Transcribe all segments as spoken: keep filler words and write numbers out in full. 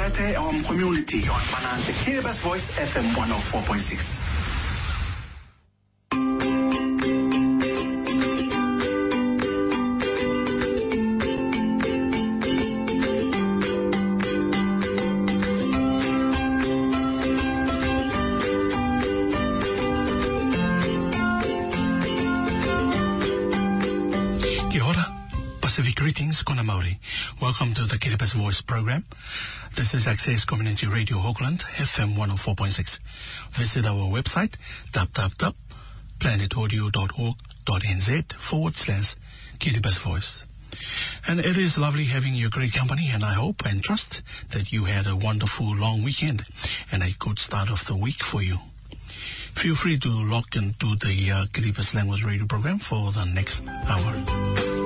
Wete on community on Banante Kiribati Voice F M one oh four point six. Greetings, Kona Maori. Welcome to the Kiribati Voice program. This is Access Community Radio Auckland, F M one oh four point six. Visit our website, w w w dot planet audio dot org dot n z forward slash Kiribati Voice. And it is lovely having your great company, and I hope and trust that you had a wonderful long weekend and a good start of the week for you. Feel free to log into the uh, Kiribati Language Radio program for the next hour.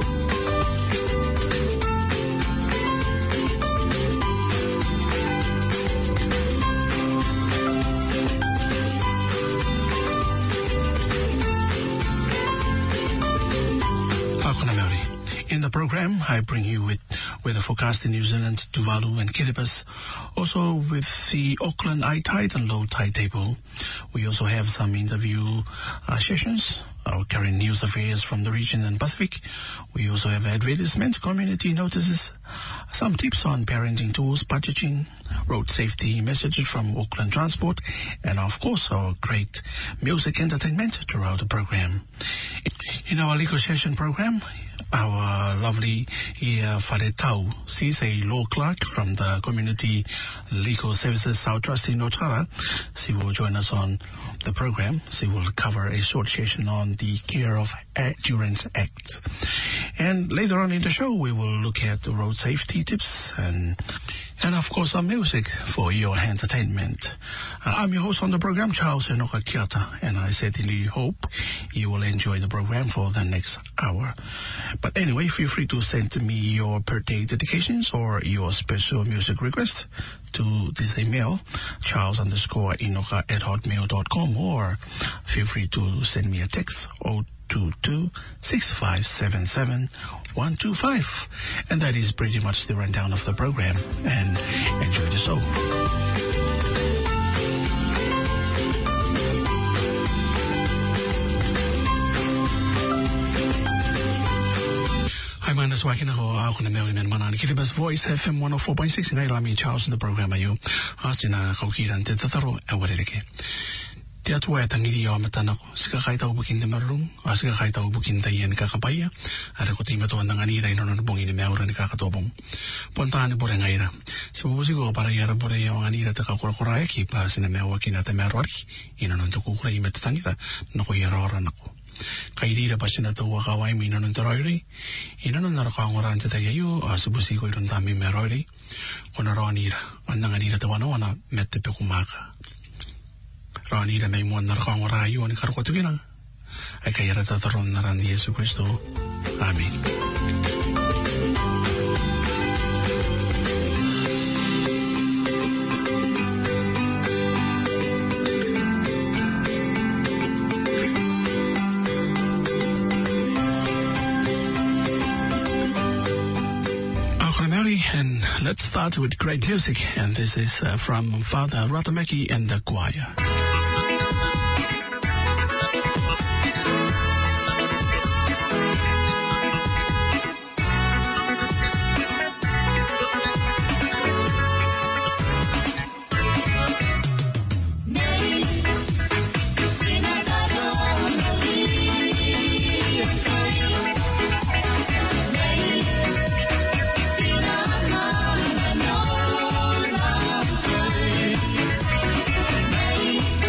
In the program, I bring you with weather forecast in New Zealand, Tuvalu and Kiribati, also with the Auckland high tide and low tide table. We also have some interview uh, sessions, our current news affairs from the region and Pacific. We also have advertisements, community notices, some tips on parenting tools, budgeting, road safety messages from Auckland Transport, and of course our great music entertainment throughout the program. In our legal session program, our lovely Ia Wharetau, she's a law clerk from the Community Legal Services South Trust in Otara. She will join us on the program. She will cover a short session on the Care of Endurance Act. And later on in the show, we will look at the road safety tips and and of course some music for your entertainment. Uh, I'm your host on the program, Charles Enoka Kiata, and I certainly hope you will enjoy the program for the next hour. But anyway, feel free to send me your birthday dedications or your special music request to this email, charles underscore enoka at hotmail dot com, or feel free to send me a text, oh two two, six five seven seven, one two five. And that is pretty much the rundown of the program. And enjoy the show. Hi, man, that's why I can go out on the mail and man, Kiribati Voice F M one oh four point six. And I am Charles in the program. You asked in a coquille and tetaro and what it again. Te atua e tangiri o matanako, sika kai tau bukin te marung, a sika kai tau bukin te ian kakapaya, ara ko tima toa nanganira ino no bongi ni meaura ni kakatobong. Pontane bore ngaira. Se bubusi ko para iara bore ia nganira te kakura eki pa sina meaua kina te mearuari, ino no te kukura i mete tangira, no ko iara ora nako. Kairira pa sina tau waka waimi ino no te roiri, ino no nara kaongora ante te iau, a se busi ko iron tami mearuari, kona roa nira, ananganira te wana wana mete pekumaka. Rani da mai muan nara kaong rayu ni karo kotu kina. Ai kai rata taron naran Yesu Kristo. Amen. And let's start with great music, and this is uh, from Father Ratamaki and the choir. Thank you.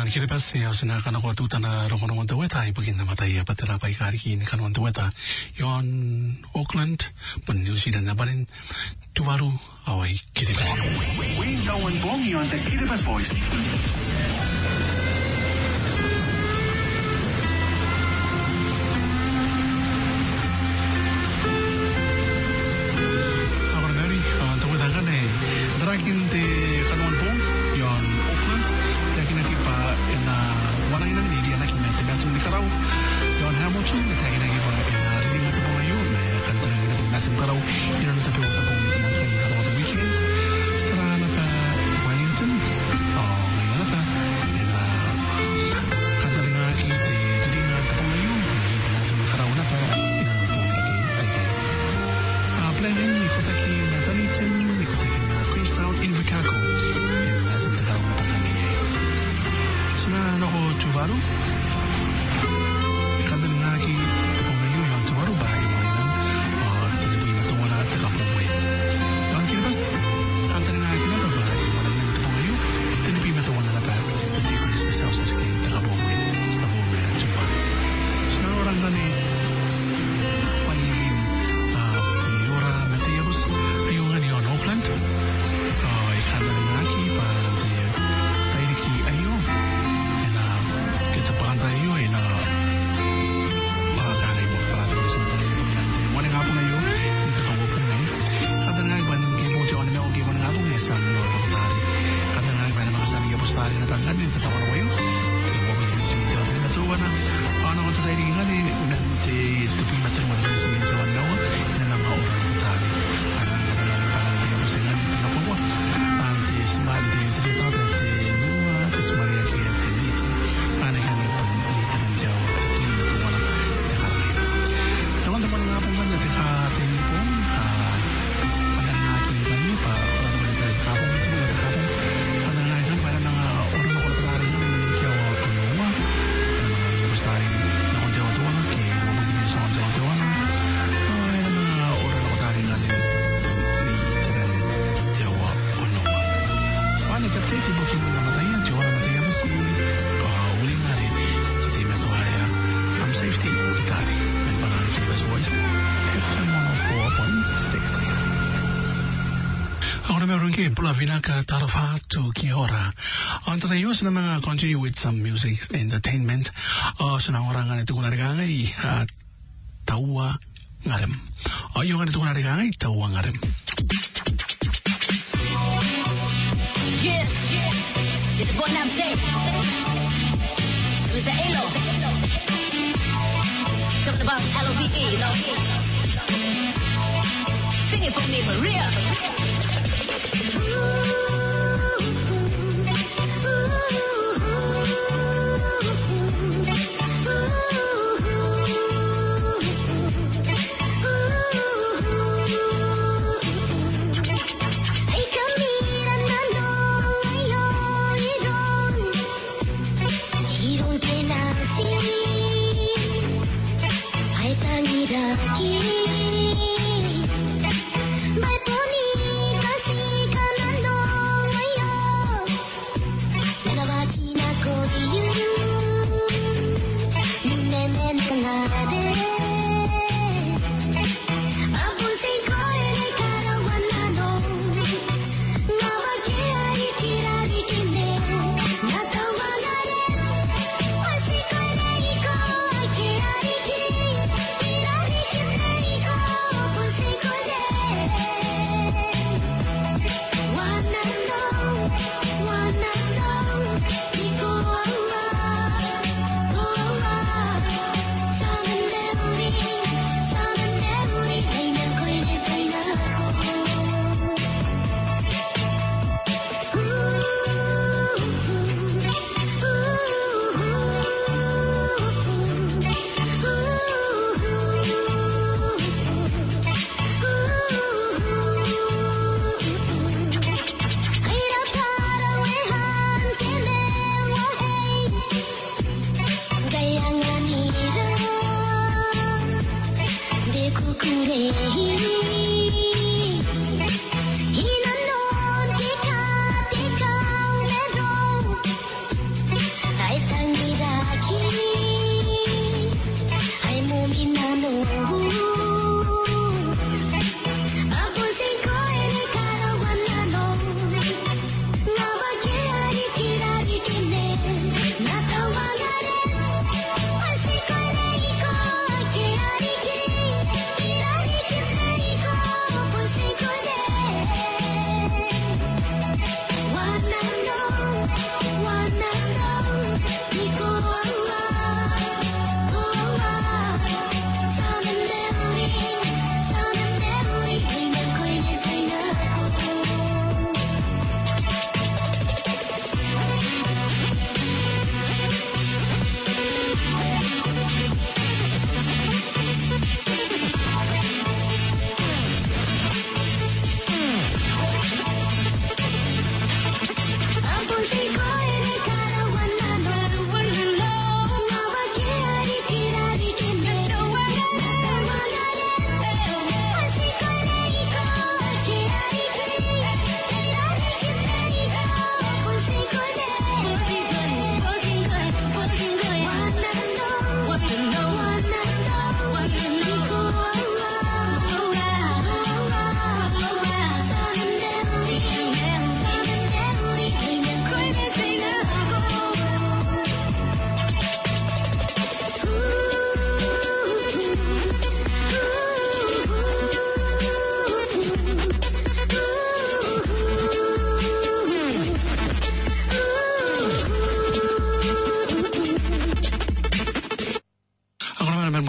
Kiribati ya sina kana ko tutana rongo rongo weta I begin na matai patera pai kari ki kana rongo weta yon Auckland pun New Zealand na barin Tuvalu awai Kiribati. We go and bongi on the Kiribati voice. Drakin de kanon bong yon Auckland drakin aki pa na wala ina ni dia nak mete masum di karau yon Hamilton drakin aki pa na ring at bong ayo na kan drakin masum karau yon na tapo tapo na kan karau the weekend stara na ka Wellington oh ngayon na na kan drakin aki de ring at bong ayo na masum karau na pa na bong aki ah planning ni ko taki na Wellington ni ko taki Queenstown in Chicago in Nassim Tagaw na pagkakanya. Sina nako Tuvalu kadang naki pumayo yung Tuvalu ba yung mainan o tinipi na tuwa na takapumay. Yung Kiribati kadang naki na ba yung mainan pumayo tinipi na tuwa na na ba hindi ko nis na sa usas kay takapumay sa tapumay at Tuvalu. Sina orang gani panigin Yora Mateus ayong gani on Auckland kada lagi para dia taiki ayo ena kita pantai ayo ena para ibu para terus nanti nanti mana ngapun ayo kita kamu pun ni kada lagi ban kibo jawan me ogi ban ngapun ni san lo tari kada lagi ban masa dia postari na tangan ni kita tahu ayo kibo ban ni sini jawan na tu wana ana untuk tadi ngani nanti tapi macam mana sini jawan na ena nama orang tari ana kada lagi ban dia pesengan apa buat Smart di terutama di Nua Smart ya kayak itu aneh kan di tengah jauh di itu mana dekat teman-teman ngapung kan jadi dekat ini pun kadang lagi kan pak orang mereka di kampung itu di kampung kadang lagi kan pada nang orang orang petani yang jauh ke Nua kadang besar nang jauh tu mana ke mau di sana jauh tu mana oh yang orang petani kan di tengah jauh Wala kapteti booking na mataya, Joanna Mataya Masi, uli nga rin, sa team na tuwaya, from safety, Itali, and Banana Kiribati Voice, F M one oh four point six. Ako na meron kayo, pula vinaka tarafa to Kihora. On tayo sa mga continue with some music entertainment, o sa nang orangan ito kung narigangay, at tawa ngarem. O yung ganito kung narigangay, tawa ngarem. Yeah, yeah, it's what I'm saying. Mister Alo, talking about L O V E, you know. Sing it for me, Maria. Mai poni kasih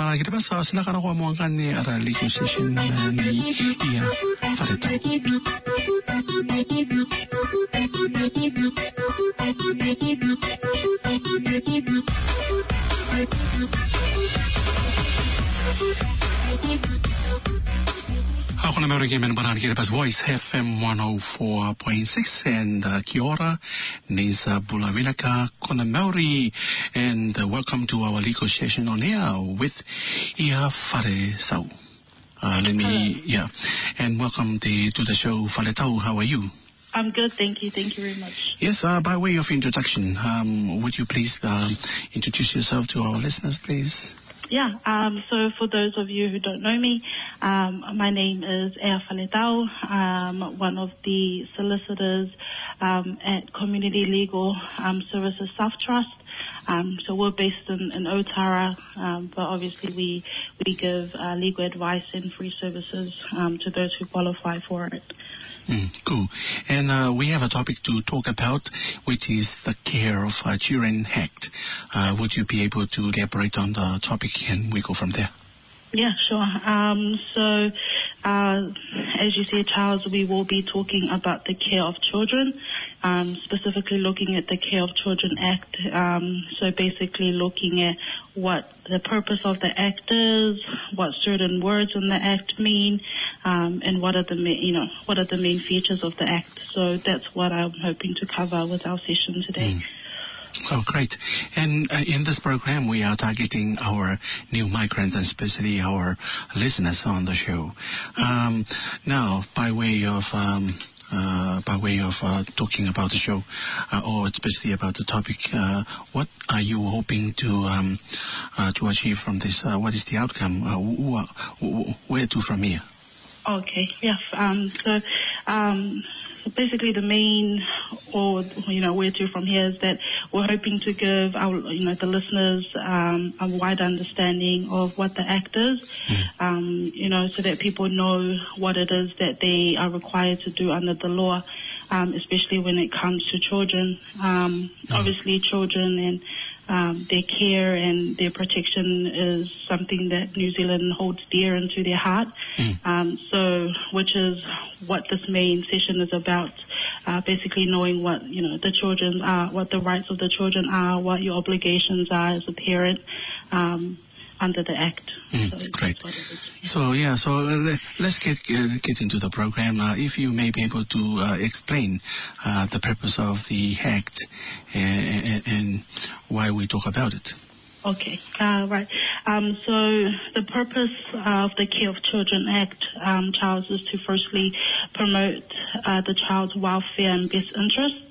Uh, kita basa silakan ako amuangkan ni ara legal session uh, ni Ia Wharetau. Ako na meron kayo manabaran kita pas Voice F M one oh four point six and uh, kia ora, Nisa Bulavilaka, Kona Maori, and uh, welcome to our legal session on air with Ia Wharetau. Uh, let me, Hello. yeah, and welcome the, to the show, Wharetau. How are you? I'm good, thank you. Thank you very much. Yes, uh, by way of introduction, um, would you please um, introduce yourself to our listeners, please? Yeah, um, so for those of you who don't know me, um, my name is Ea Wharetau. I'm one of the solicitors um, at Community Legal um, Services South Trust. Um, so we're based in, in Otara, um, but obviously we, we give uh, legal advice and free services um, to those who qualify for it. Mm, cool. And uh, we have a topic to talk about, which is the Care of uh, Children Act. Uh, would you be able to elaborate on the topic, and we go from there? Yeah, sure. Um, so, uh, as you said, Charles, we will be talking about the care of children, um, specifically looking at the Care of Children Act. Um, so basically looking at what the purpose of the act is, what certain words in the act mean, um, and what are the main, you know, what are the main features of the act. So that's what I'm hoping to cover with our session today. Mm. Oh, great. And uh, in this program, we are targeting our new migrants, and especially our listeners on the show. Um, now, by way of um, uh, by way of uh, talking about the show, uh, or especially about the topic, uh, what are you hoping to um, uh, to achieve from this? Uh, what is the outcome? Uh, wh- wh- where to from here? Okay, yeah. Um, so, um, so basically the main, or, you know, where to from here is that we're hoping to give our, you know, the listeners, um, a wide understanding of what the act is, mm. um, you know, so that people know what it is that they are required to do under the law, um, especially when it comes to children. Um, mm. Obviously children and, Um, their care and their protection is something that New Zealand holds dear into their heart. Mm. Um, so, which is what this main session is about. Uh, basically knowing what, you know, the children are, what the rights of the children are, what your obligations are as a parent, um, under the Act. Mm, so great. Yeah. So, yeah, so uh, let's get uh, get into the program. Uh, if you may be able to uh, explain uh, the purpose of the Act and, and, and why we talk about it. Okay, uh, right. Um, so the purpose of the Care of Children Act, um, Charles, is to firstly promote uh, the child's welfare and best interests.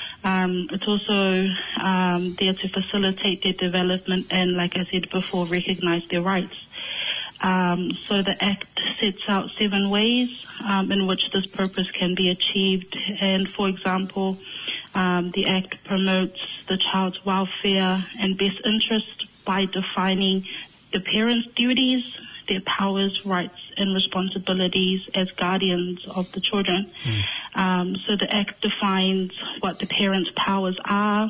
Um, it's also um, there to facilitate their development and, like I said before, recognize their rights. Um, so the Act sets out seven ways um, in which this purpose can be achieved. And, for example, um, the Act promotes the child's welfare and best interest by defining the parents' duties, their powers, rights, and responsibilities as guardians of the children. Mm. Um, so the Act defines what the parents' powers are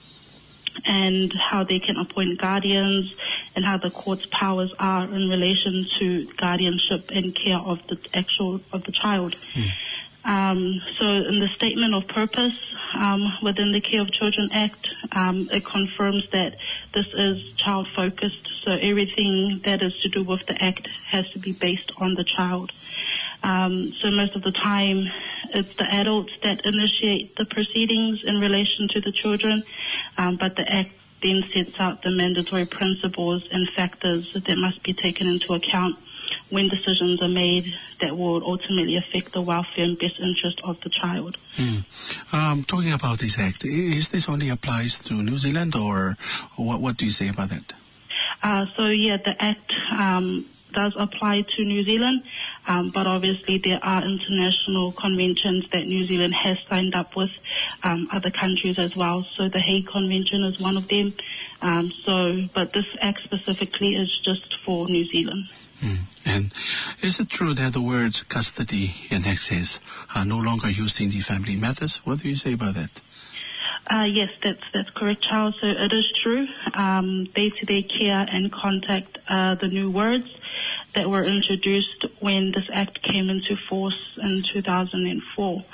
and how they can appoint guardians and how the court's powers are in relation to guardianship and care of the actual of the child. Mm. Um, so in the statement of purpose um, within the Care of Children Act, um, it confirms that this is child-focused, so everything that is to do with the Act has to be based on the child. Um, so most of the time, it's the adults that initiate the proceedings in relation to the children, um, but the Act then sets out the mandatory principles and factors that must be taken into account when decisions are made that will ultimately affect the welfare and best interest of the child. Mm. Um, talking about this Act, is this only applies to New Zealand, or what, what do you say about that? Uh, so, yeah, the Act um, does apply to New Zealand, um, but obviously there are international conventions that New Zealand has signed up with um, other countries as well. So the Hague Convention is one of them. Um, so, but this Act specifically is just for New Zealand. Mm. And is it true that the words custody and access are no longer used in the family matters? What do you say about that? Uh, yes, that's that's correct, Charles. So it is true. Um, day-to-day care and contact are the new words that were introduced when this Act came into force in two thousand four.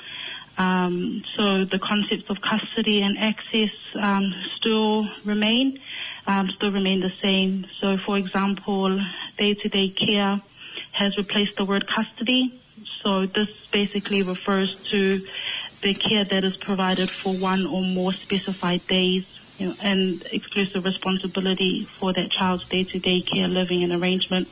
Um, so the concepts of custody and access um, still remain, um, still remain the same. So, for example, day-to-day care has replaced the word custody. So this basically refers to the care that is provided for one or more specified days, you know, and exclusive responsibility for that child's day-to-day care, living and arrangement.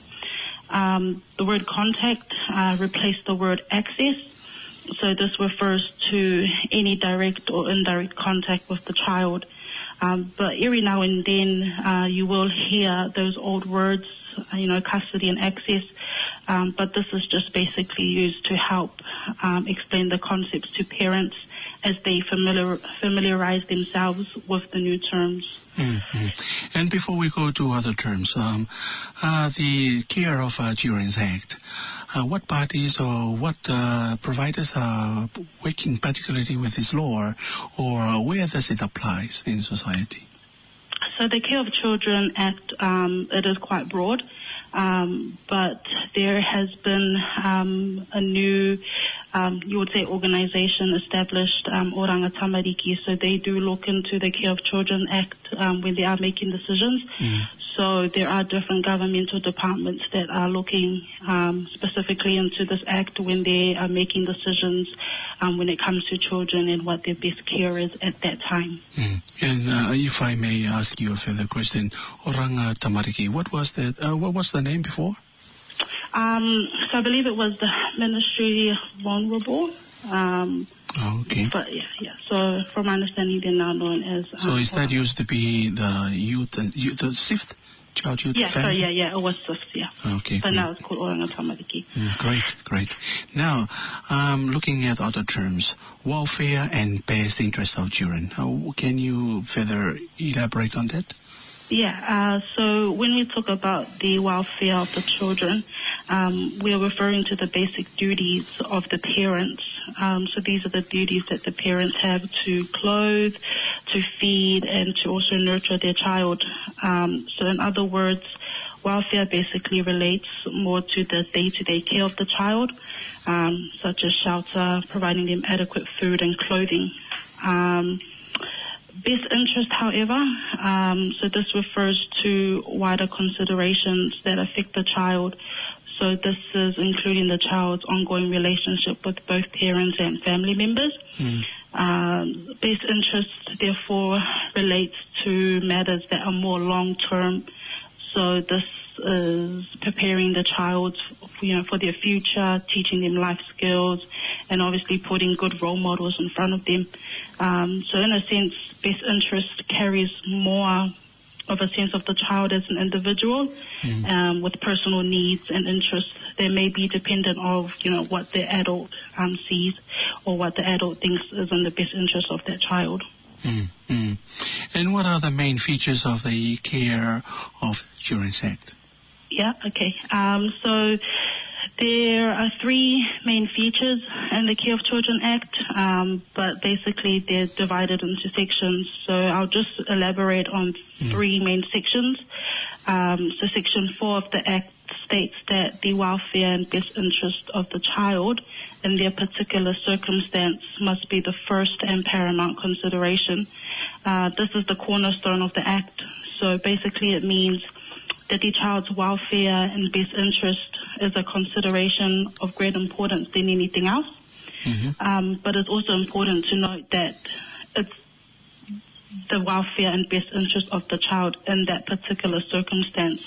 Um, the word contact uh, replaced the word access. So this refers to any direct or indirect contact with the child. Um, but every now and then uh, you will hear those old words, you know, custody and access. Um, but this is just basically used to help um, explain the concepts to parents as they familiar, familiarize themselves with the new terms. Mm-hmm. And before we go to other terms, um, uh, the Care of uh, Children's Act, uh, what parties or what uh, providers are working particularly with this law, or where does it apply in society? So the Care of Children Act, um, it is quite broad. Um, but there has been um, a new, um, you would say, organization established, um, Oranga Tamariki. So they do look into the Care of Children Act um, when they are making decisions. Mm. So there are different governmental departments that are looking um, specifically into this act when they are making decisions um, when it comes to children and what their best care is at that time. Mm. And uh, if I may ask you a further question, Oranga Tamariki, what was the uh, what was the name before? Um, so I believe it was the Ministry of Vulnerable. Um, oh, okay. But yeah, yeah. So from my understanding, they're now known as. Um, so is that used to be the youth and youth, the SIFT? Child Youth yeah, Family? so yeah, yeah, it was SIFT, yeah. Okay. But now it's called Oranga Tamariki. Mm, great, great. Now, um, looking at other terms, welfare and best interest of children. How can you further elaborate on that? Yeah, uh, so when we talk about the welfare of the children, um, we are referring to the basic duties of the parents. Um, so these are the duties that the parents have to clothe, to feed, and to also nurture their child. Um, so in other words, welfare basically relates more to the day-to-day care of the child, um, such as shelter, providing them adequate food and clothing. Um, Best interest, however, um, so this refers to wider considerations that affect the child. So this is including the child's ongoing relationship with both parents and family members. Mm. Um, best interest, therefore, relates to matters that are more long-term. So this is preparing the child, you know, for their future, teaching them life skills, and obviously putting good role models in front of them. Um, so in a sense, best interest carries more of a sense of the child as an individual, mm. um, with personal needs and interests that may be dependent of, you know, what the adult um, sees or what the adult thinks is in the best interest of that child. Mm, mm. And what are the main features of the Care of Children's Act? Yeah, okay. Um, so there are three main features in the Care of Children Act, um, but basically they're divided into sections. So I'll just elaborate on mm. three main sections. Um, so Section four of the Act states that the welfare and best interest of the child in their particular circumstance must be the first and paramount consideration. Uh, this is the cornerstone of the Act. So basically it means that the child's welfare and best interest is a consideration of great importance than anything else. Mm-hmm. Um, but it's also important to note that it's the welfare and best interest of the child in that particular circumstance.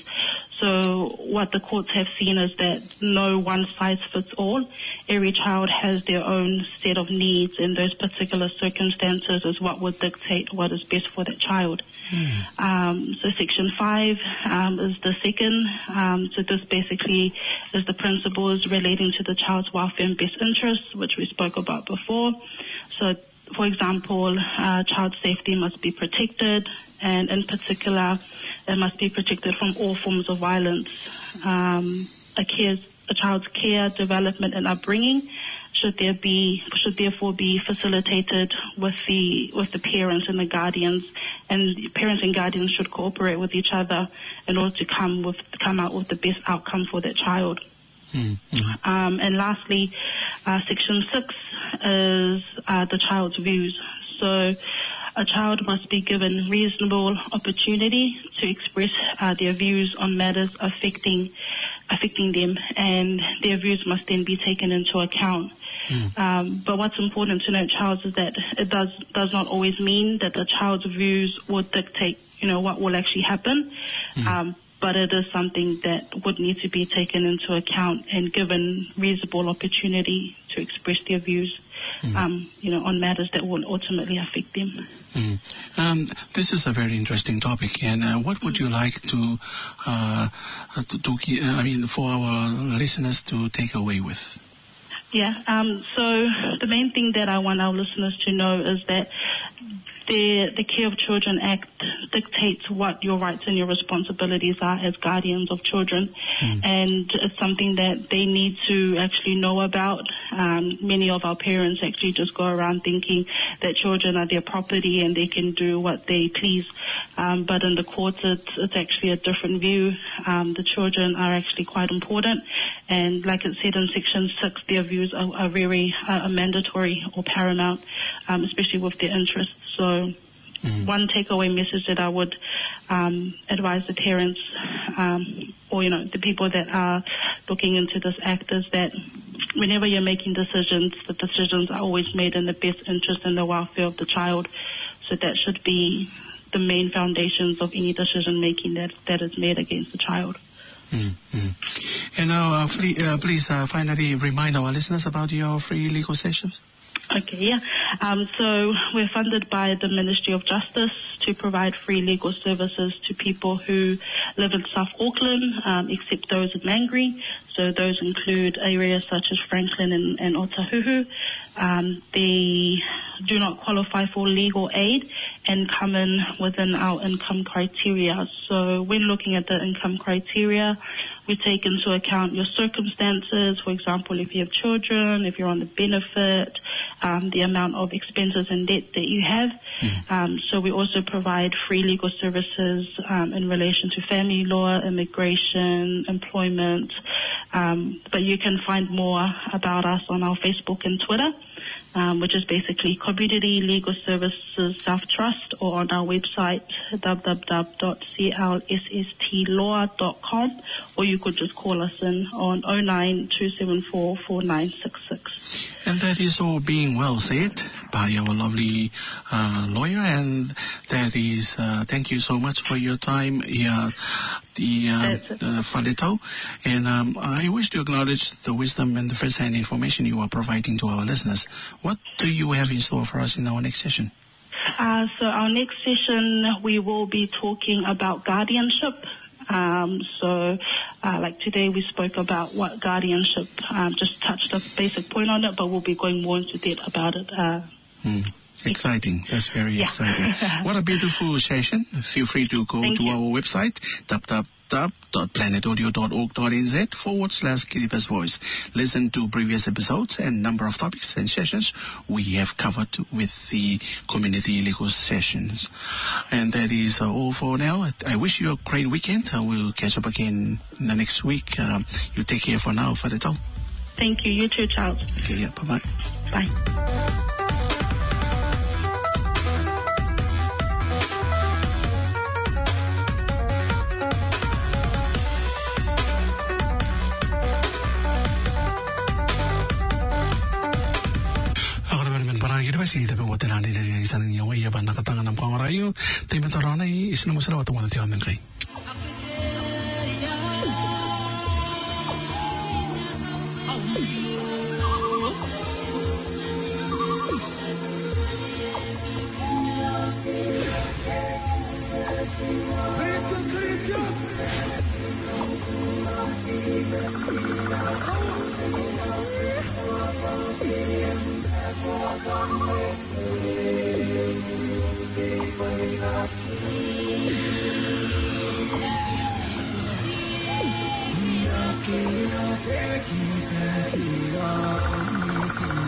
So what the courts have seen is that no one size fits all. Every child has their own set of needs, and those particular circumstances is what would dictate what is best for that child. Mm. Um, so Section five um, is the second. Um, so this basically is the principles relating to the child's welfare and best interests, which we spoke about before. So, for example, uh, child safety must be protected, and in particular, it must be protected from all forms of violence. Um, a, care, a child's care, development, and upbringing should there be should therefore be facilitated with the with the parents and the guardians, and parents and guardians should cooperate with each other in order to come with come out with the best outcome for that child. Mm-hmm. Um, and lastly, uh, Section six is uh, the child's views. So a child must be given reasonable opportunity to express uh, their views on matters affecting affecting them, and their views must then be taken into account. Mm. Um, but what's important to note, Charles, is that it does does not always mean that the child's views will dictate, you know, what will actually happen. Mm. Um, but it is something that would need to be taken into account and given reasonable opportunity to express their views, mm. um, you know, on matters that will ultimately affect them. Mm. Um, this is a very interesting topic, and uh, what would you like to, uh, to, to uh, I mean, for our listeners to take away with? Yeah, um, so the main thing that I want our listeners to know is that the, the Care of Children Act dictates what your rights and your responsibilities are as guardians of children, mm. and it's something that they need to actually know about. Um, many of our parents actually just go around thinking that children are their property and they can do what they please, um, but in the courts it's, it's actually a different view. Um, the children are actually quite important, and like it said in Section six, their views are, are very uh, mandatory or paramount, um, especially with their interests. So mm. one takeaway message that I would um, advise the parents um, or, you know, the people that are looking into this act is that whenever you're making decisions, the decisions are always made in the best interest and the welfare of the child. So that should be the main foundations of any decision making that, that is made against the child. Mm-hmm. And now, uh, please, uh, please uh, finally remind our listeners about your free legal sessions. Okay, yeah. Um, so we're funded by the Ministry of Justice to provide free legal services to people who live in South Auckland, um, except those in Mangere. So those include areas such as Franklin and, and Otahuhu. Um, they do not qualify for legal aid and come in within our income criteria. So when looking at the income criteria, we take into account your circumstances. For example, if you have children, if you're on the benefit, um, the amount of expenses and debt that you have. Mm. Um, so we also provide free legal services um, in relation to family law, immigration, employment. Um, but you can find more about us on our Facebook and Twitter, um, which is basically Community Legal Services South Trust, or on our website, w w w dot c l s s t law dot com, or you could just call us in on oh nine two seven four four nine six six. And that is all being well said by our lovely uh, lawyer, and that is, uh, thank you so much for your time here, the uh, Whaletau. And um, I wish to acknowledge the wisdom and the first-hand information you are providing to our listeners. What do you have in store for us in our next session? Uh, so our next session, we will be talking about guardianship. Um, so, uh, like today we spoke about what guardianship, um, just touched a basic point on it, but we'll be going more into depth about it. Uh, mm. Exciting. That's very yeah. exciting. What a beautiful session. Feel free to go Thank to you. our website, w w w dot planet audio dot org dot n z forward slash Kiripa's Voice. Listen to previous episodes and number of topics and sessions we have covered with the community legal sessions. And that is uh, all for now. I wish you a great weekend. Uh, we'll catch up again in the next week. Um, you take care for now, Whaletau. Thank you. You too, Charles. Okay, yeah. Bye-bye. Bye. Si tapi buat nanti dari sana yang wajib anda katakan nam kau rayu, tapi mentorana ini isna masalah waktu mana tiap minggu. Kita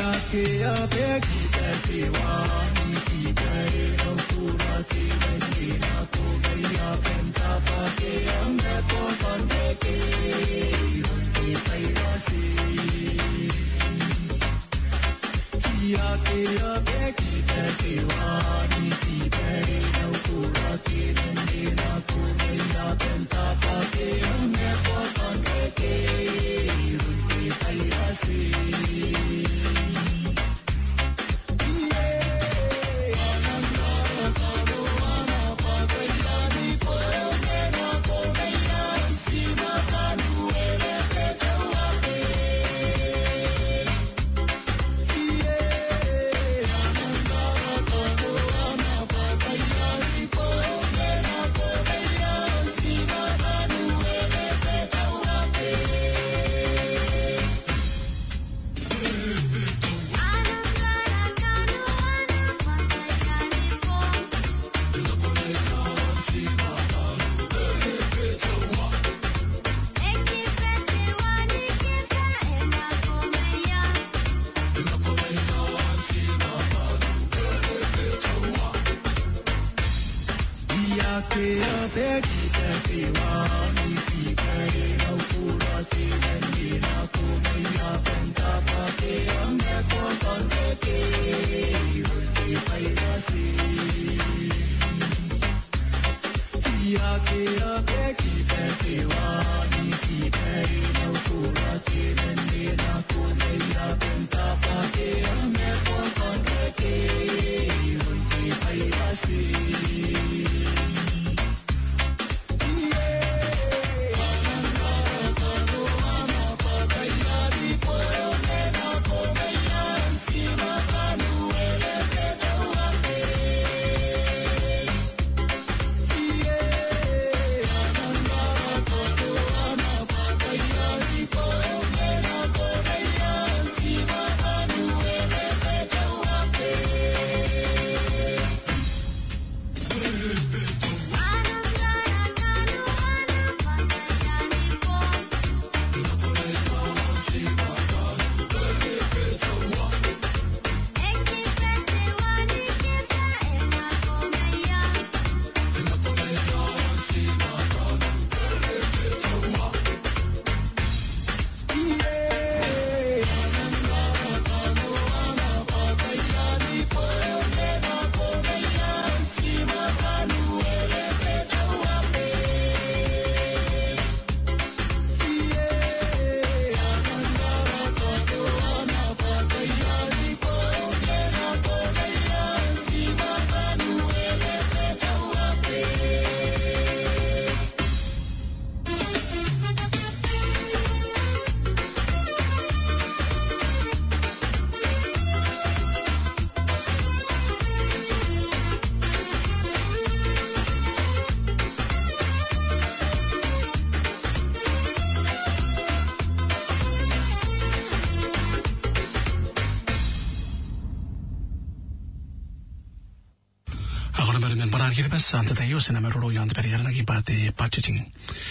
Kiribas ante tayo sinamero yan periana ki pati pachiting.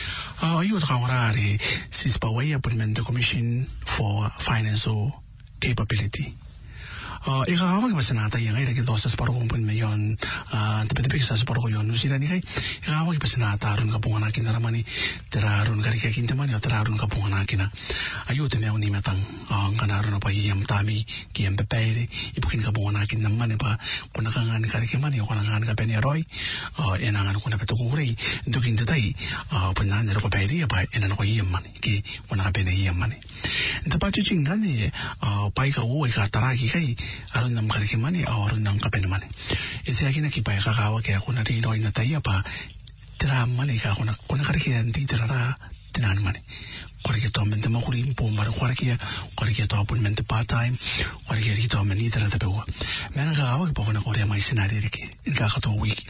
Ah, yu tawari Sispawe Appointment Commission for Financial Capability. Uh, ikaw ka ba sinata yung ay lagi dosas para kung pun mayon uh, tepi-tepi sa para ko yon nusira ni kay ikaw ka ba sinata ron ka bunga nakin na ramani teraron kari kay kinta mani o teraron ka bunga nakin na ayo te meon ni matang ang kanaron pa yam tami kiyam pepere ipukin ka bunga nakin na mani pa kun nakangan kari kay mani o kun nakangan ka peni roy uh, enangan ko na peto kuri dukin tatay uh, punan na ko peri pa enan ko yam mani ki kun nakapeni yam mani nta pa chinggan ni uh, pai ka uwi ka taraki kay aron nam kari mani o aron nam kapen mani ese aki na kipay kakawa kaya kuna rin oy na tayo pa tira mani ka kuna kuna kari kaya hindi tirara tinan mani kari kaya to mente makurin po maro kari kaya kari kaya to apun mente part time kari kaya to meni tira tabewa mena kakawa kipa kuna kori may sinari riki in kakato wiki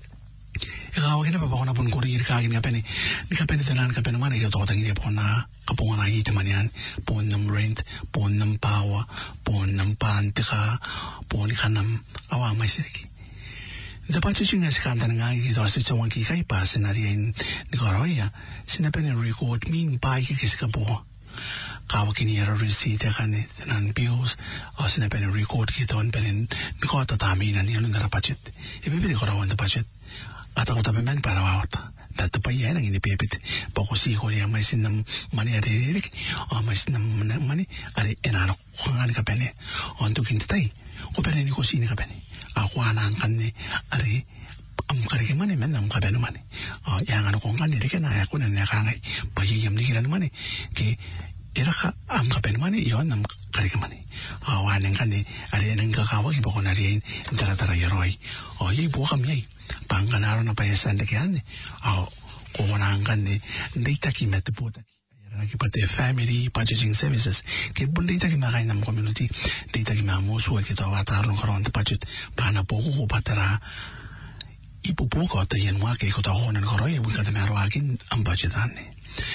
ikaw kina pa pa kuna pun kuri kagin kapeni ni kapeni tinan kapeni mani kaya to tangi po na kapungan na hita man yan po ng rent po ng pawa po ng pantika po ni kanam awa may sirki dapat siya nga si kanta nga ito sa sa wangki kay pa sinariyan ni Koroya sinabi ni record min pa kikis ka po kawa kini era receipt kane nan bills o sina pen record kiton pen ko ta tami na ni ngara budget e bebe ko rawan budget ata ko ta men para wata dat pa yana ngini pepit pa ko si ko ya mai sinam mani are rik o mai sinam mani are enana ko ngani ka pene on to kintai ko pene ni ko sini ka pene a ko ana kanne are am kare ke mane men am ka pene mane a ya ngana ko ngani de na ya ko na na ka ngai pa yi yam ni kiran mane ke era ka am ka pen mani yo nam kare ka mani a wa nen kan ni are nen ka ka wa ki bo na ri ndara tara yoroi o yi bo kam yi pangana na pa yasan de kan a ko na kan ni ndita ki met po ta era ki pate family budgeting services ke bun ndita ki ma ga nam community ndita ki ma mo su ki to wa ta ron kron budget pa na po ko patara ipo po ko ta yen wa ke ko ta honen ko roi wi ka ta ma ro akin am budget anne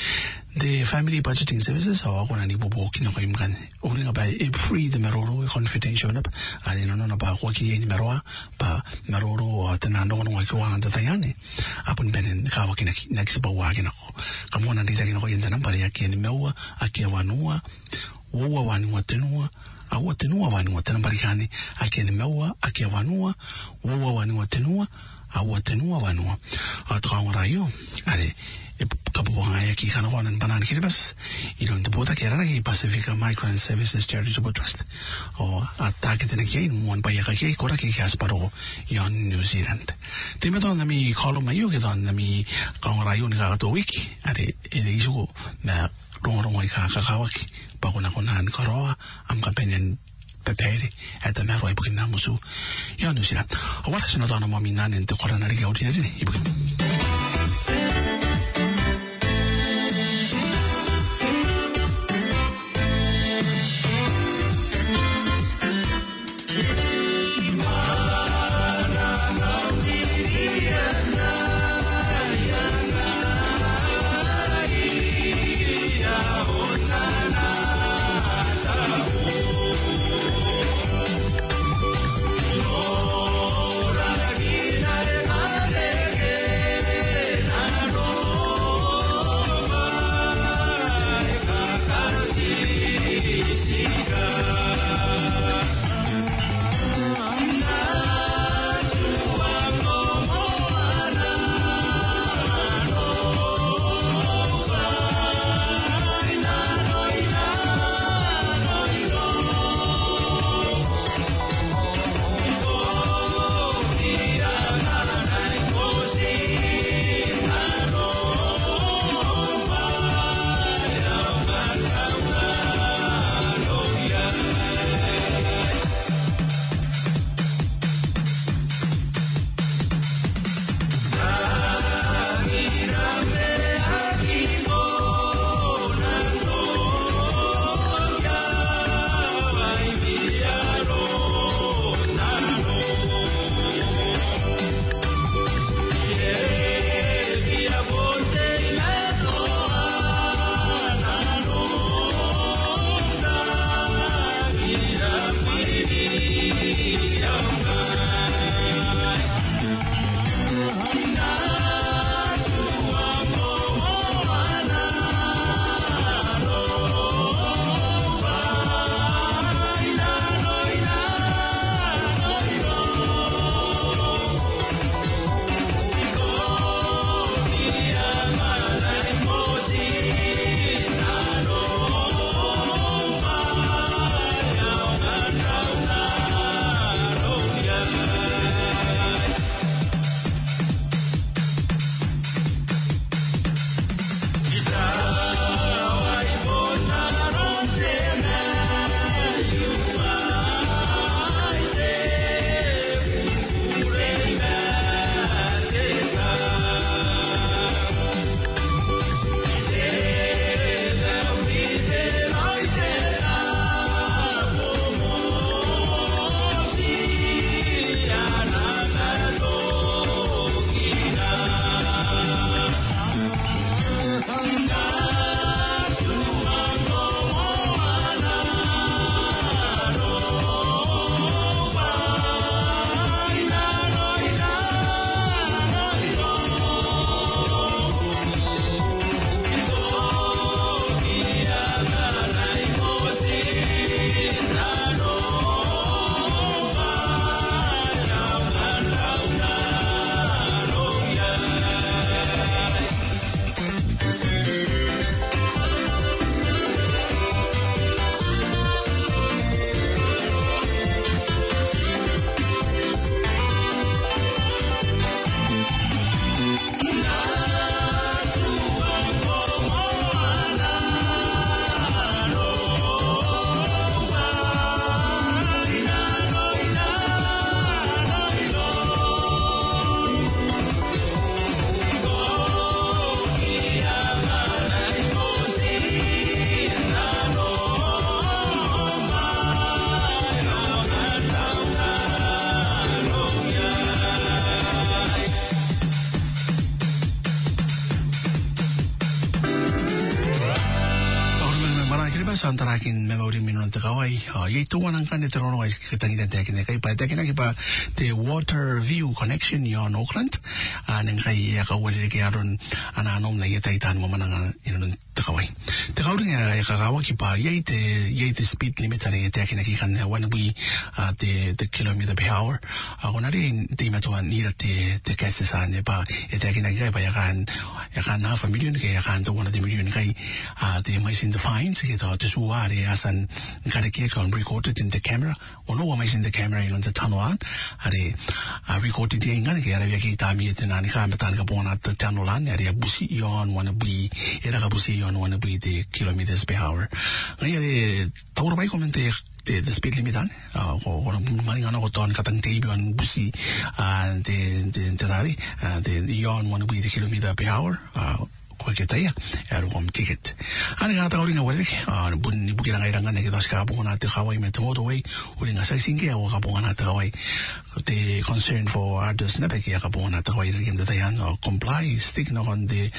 the family budgeting services are going to need to work in a way can only about free the meroro confidential up and no no ba ko ki ni merwa ba meroro o tana no no ko wa ta tayane apun benen ka wa kina next ba wa kina ko kamo na ndita kina ko yenda namba ya ki ni mewa akia wanua wo wa ni watenua a watenua wa ni watena barikani akia ni mewa akia wanua wo wa ni watenua a watenua wanua atrawara yo ale kapuanga ya ki kana konan banan kiribas ilon de bota kera ki Pacifica Migrant Services Charitable Trust o atake tene ki mon pa ya ki kora ki has paro yon New Zealand te me don mi kolo mayo ke don mi kangara yo ni ka to wiki ade ele isu na rongo rongo ka ka kawaki pa kona kona an karoa am ka penen pepere ata me roi bukin namusu yon New Zealand o wala sino dona mo minan en te kora na ri ga utina ni ibukin Lord, santarakin memory minun te kawai ye tu wan kan te rono ai kitangi te kine kai pa te kina ki pa te water view connection yon Auckland anen kai ya ka wale ke aron ana nom na ye tai tan mo mananga inun te kawai te kawri ya ka kawa ki pa ye te ye te speed limit ani te kina ki kan wan bi te te kilometer per hour a onari te matuan ni te te kase sa ne pa e te kina ki pa ya kan ya kan half a million ke ya kan to one of the million kai te mai sin the fines ke to te suare asan kare ke kan recorded in the camera ono wa mai sin the camera in the tunnel an are a recorded ye ngani ke ara ke ta mi te nani ka matan ka bona te tunnel an are busi yon wana bi era ka busi yon wana bi the kilometers per hour ngai are tawra bai komente the the speed limit an ko ko mani ana ko ton katang te bi an busi and the the terari the yon wana bi the kilometer per hour ko ke tai ya ro kom ticket ani ga ta oringa wale bun ni bukira ngai ranga ne ke das ka bona te Hawaii met motorway oringa sai singe o ka bona te Hawaii the concern for others na pe ke ka bona te Hawaii ke te yan comply stick no on the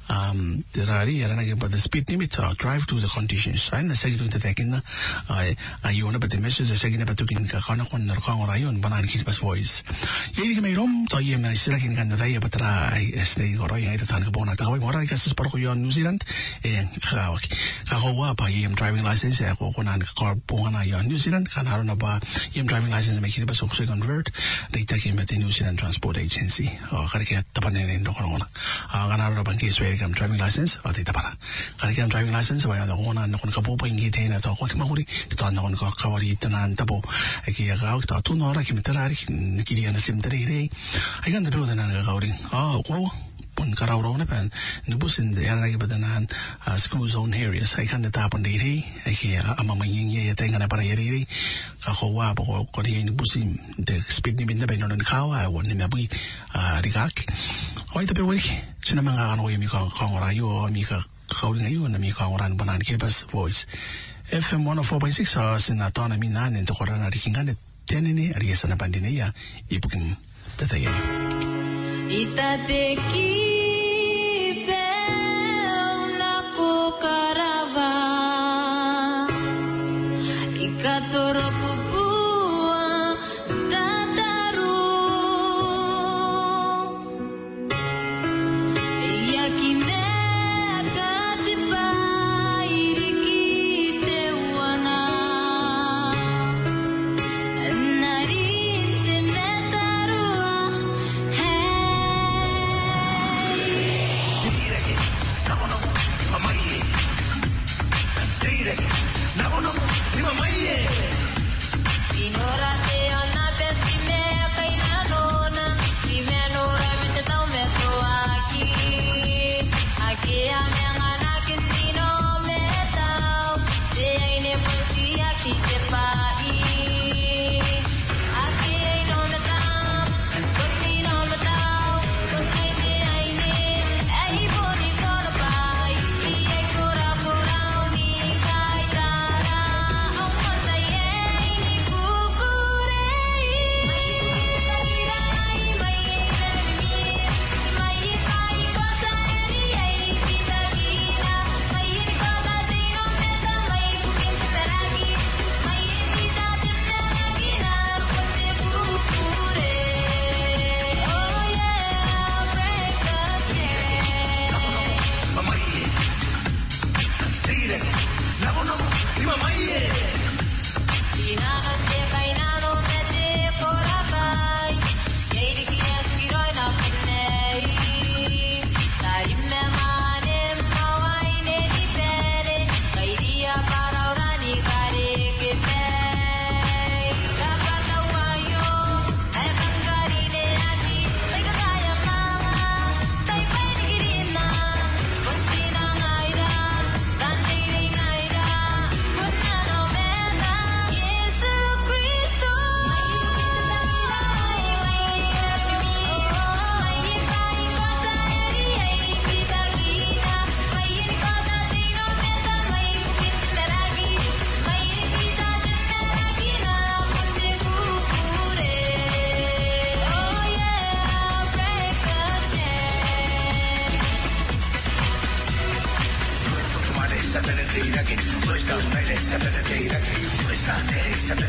um the rari ya na ke but the speed limit uh, drive to the conditions ai na sai tu te tekin ai ai ona pe the message sai ke na pe tu kin ka kana kon na ka ora yon banan ki pas voice ye ke me rom to ye me sira kin kan da ye patra ai snei ora ye ta tan ka bona te Hawaii ora is para ko yon New Zealand e ka ka ho wa pa yem driving license e ko konan ka pongana yon New Zealand kan haruna ba yem driving license me ki ba so ko convert they take him at the New Zealand Transport Agency o ka ke tapane ne ndo kono a kana ro ban ki swe kam driving license o te tapana ka ke driving license wa ya ko na no ka po pa ngi te na to ko ke ma huri to na ko ka wari tanan tapo e ki ga ta tu no ra ki metrari ki ri ana sim tere re ai kan de pe na ga wari a ko pun karau ne pen nubus in the area badanan school zone areas ai kan ta pun diri ai ki ama manging ye tenga na para yeri ka howa bo ko ri nubus the speed limit na benon ka wa won ne bui rigak oi te pe wori sina manga ano mi ka ka ora yo mi ka khauling yo na mi ka ora banan ke bas voice F M one oh four point six sina tona mi nan to korana rikingane tenene ari sana bandine ya ibukim tataye Itapeki pe una kukarava ikatoro pupua tataru yakime katipa irikite wana narinte metarua hey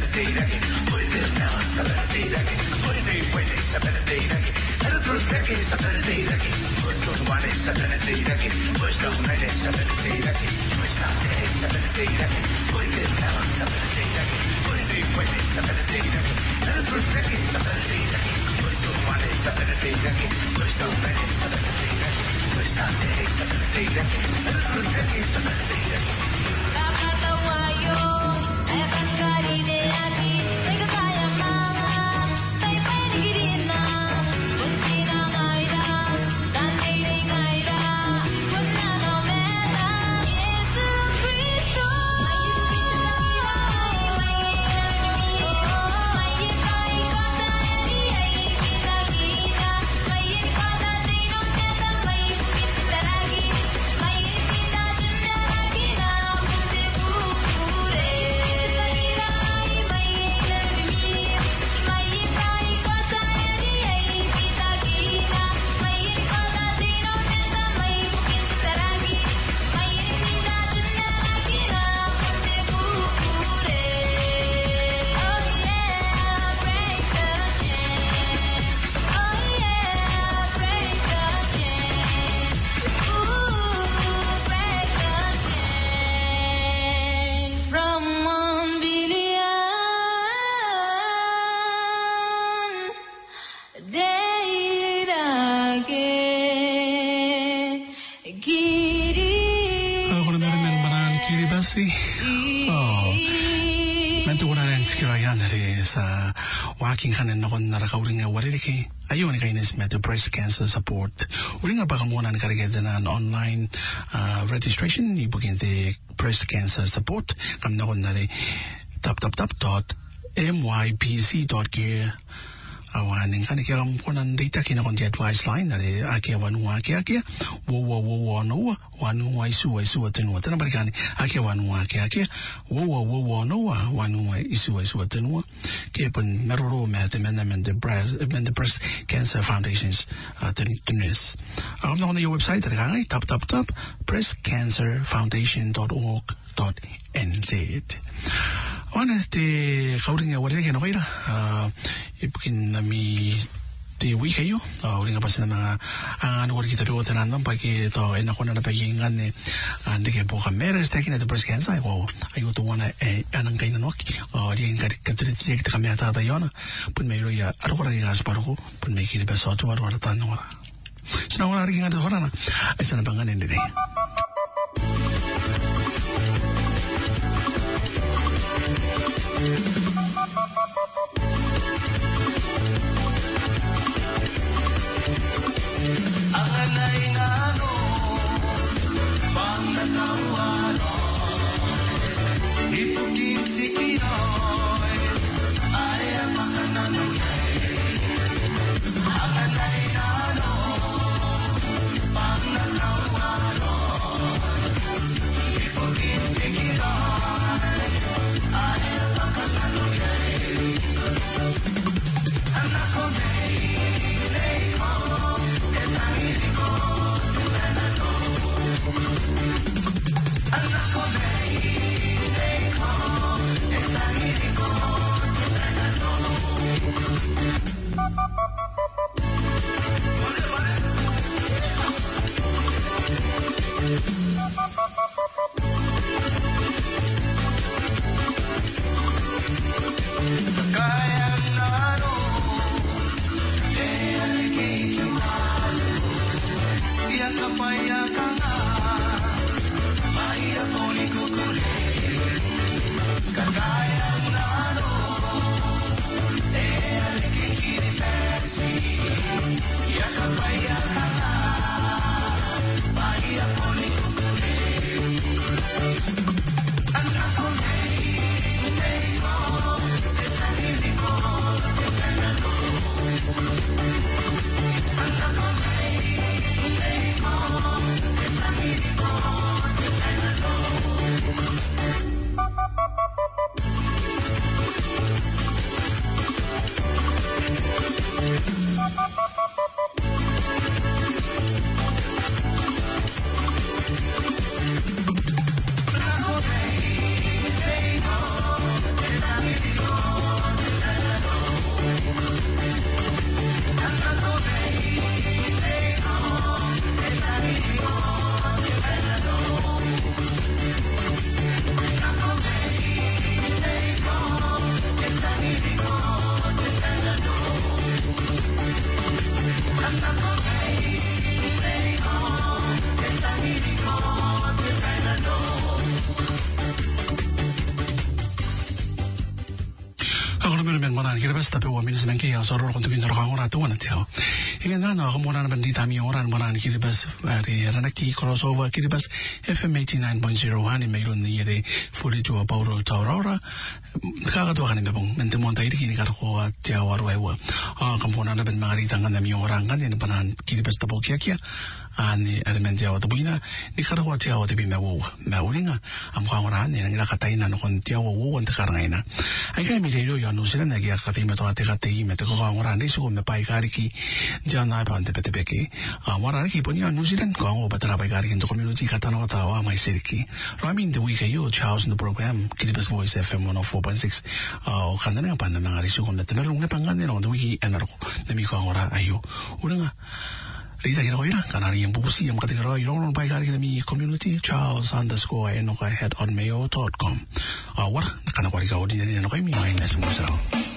Walking kanan na kon narakauring nga waririki ayo ni kainis met the breast cancer support uring nga pakamunan karigeda na online uh, registration ni booking the breast cancer support kam na kon nari tap tap tap dot m y p c dot gear awaning kan kaya kunan data kina kon advice line nari akia wanu akia akia wo wo wo wo no wanu wa isu wa isu atenu tana barikani akia wanu akia akia wo wo wo wo no wanu wa isu wa isu atenu ke pun meroro me te men the breast men the breast cancer foundations ten tunis am na your website ta tap tap tap breast cancer foundation dot org dot n z honeste kauring ya wale ke no ira ipukin nami ti wiki yo uring apa sina mga ang ano kita pero tanan pagi to ena ko na pagi ngane ande ke po kamera sta kina the breast cancer ko ayo to wana e anang kaina no o di en kari katri ti ke kamera ta ta yona pun me ro ya aro ko ri gas paro ko pun me ki be so to war war ta no sina wana ri ngade horana esa na bangane ndede Thank you. Kolummen monan kirvesta puhua minä menkin ja sorro kun tukin rokan ora tuonat ja. Igen nana ako monan bandi tami oran monan kirvas ari ranaki crossover kirvas F M eighty-nine point zero ani meilun ni ere fuli tua Pauro Taurora. Kaga tua kan bebong mente monta iri kini karko tia warwewa. Ah kampona ben mari tangan nami orang kan ni panan kirvas tapo kia kia. Ani element ya watu bina ni karko tia watu bina wo. Maulinga am kangora ni ngira kataina no kon tia wo wo ante karangaina. Ai kai mi leo ya no sila na kia kati me toa te kati me te ko kangora ni su me pai kari ki jana pa ante pete peke. Ah mara ki ponia New Zealand ko ngo batara pai kari ki community kata no kata wa mai seriki. Ramin the week you Charles in the program Kiribati Voice F M one oh four point six. Ah kanda na pa na mga risu ko na te merong ne pangane no the week enaro na mi kangora ayo. Uranga Rita kira koira kana ri mbusi am katika ro iro pai kari ki mi community Charles underscore enoka head on mayo dot com. Ah war kana kwari ka odi ni no kai mi mai na se mo sa.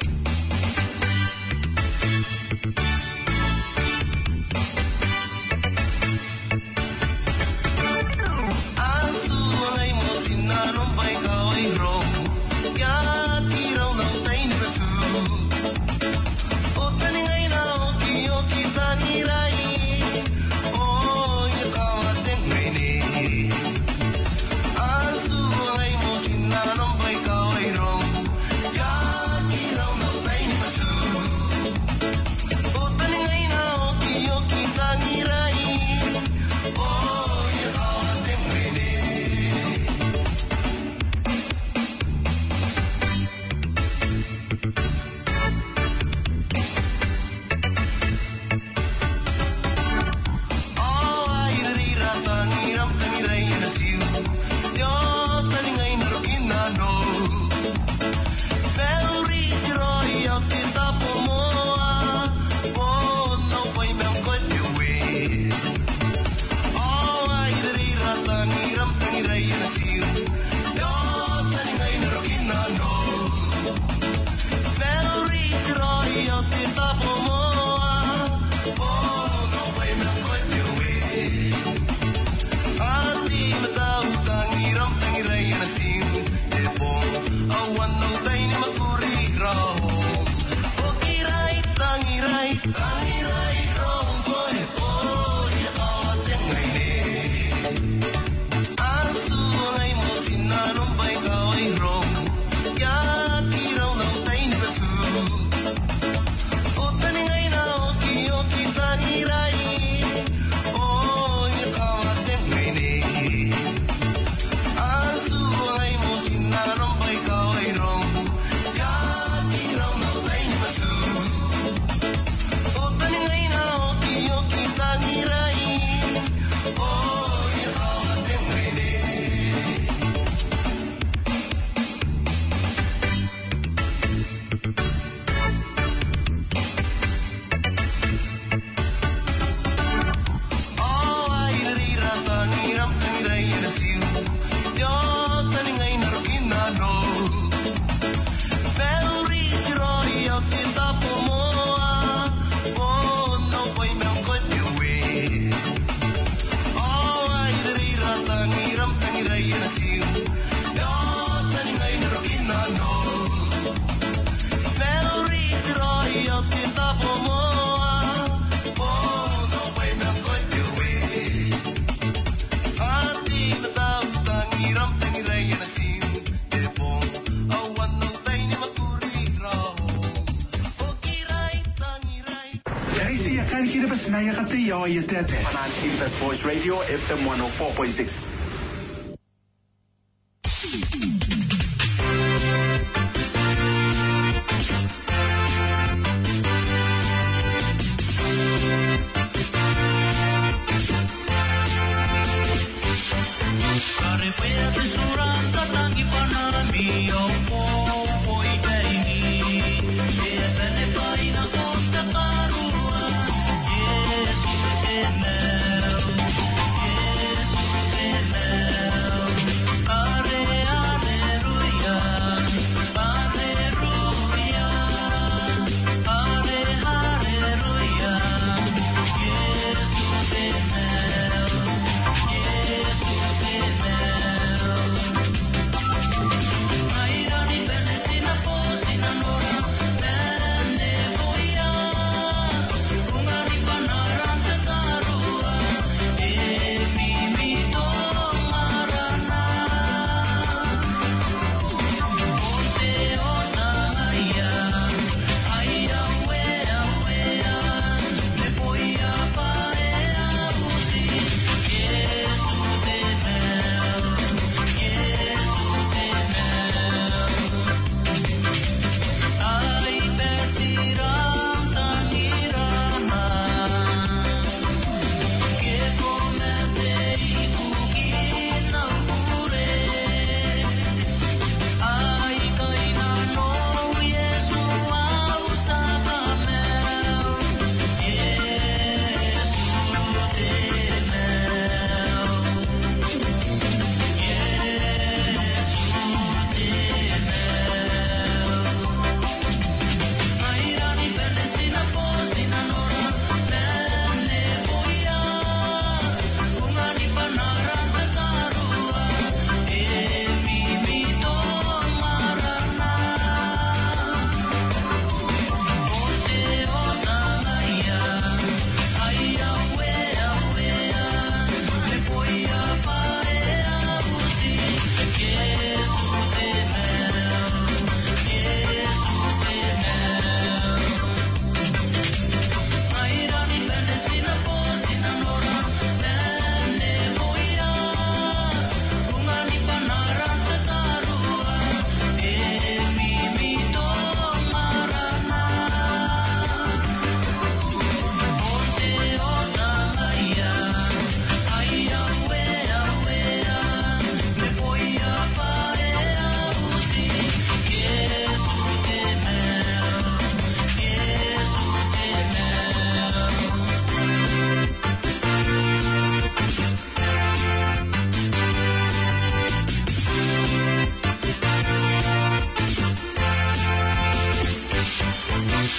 Kiribati Voice Radio F M one oh four point six.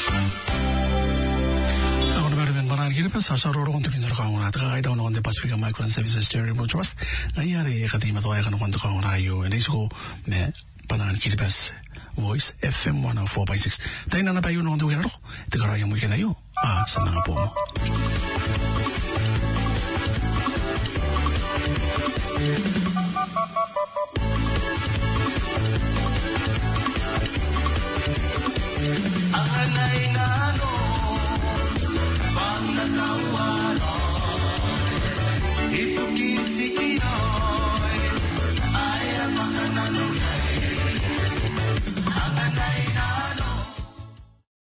Sa sa roro kon tukin ka ngona ta kai daw no de Pacific Microland Services Charitable Trust ngai ari ka ti ma toy ka no kon ka ngona yo and isko me panan Kiribati Voice F M one oh four point six tai na na pa yo no de ro te ka ra yo mo ke na yo ah sa na po mo Anai